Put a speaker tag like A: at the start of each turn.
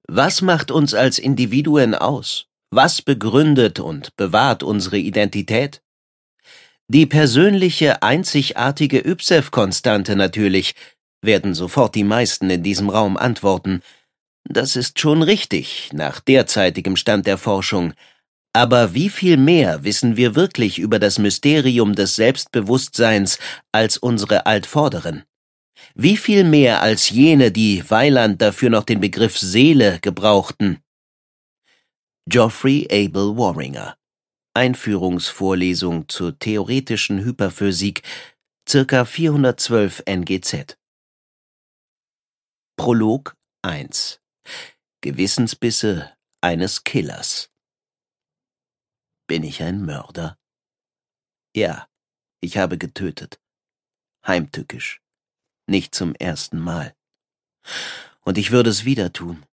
A: Was macht uns als Individuen aus? Was begründet und bewahrt unsere Identität? Die persönliche, einzigartige Ypsef-Konstante natürlich, werden sofort die meisten in diesem Raum antworten. Das ist schon richtig, nach derzeitigem Stand der Forschung. Aber wie viel mehr wissen wir wirklich über das Mysterium des Selbstbewusstseins als unsere Altvorderen? Wie viel mehr als jene, die Weiland dafür noch den Begriff Seele gebrauchten? Geoffrey Abel Warringer. Einführungsvorlesung zur theoretischen Hyperphysik, ca. 412 NGZ. Prolog 1. Gewissensbisse eines Killers. Bin ich ein Mörder? Ja, ich habe getötet. Heimtückisch. Nicht zum ersten Mal. Und ich würde es wieder tun.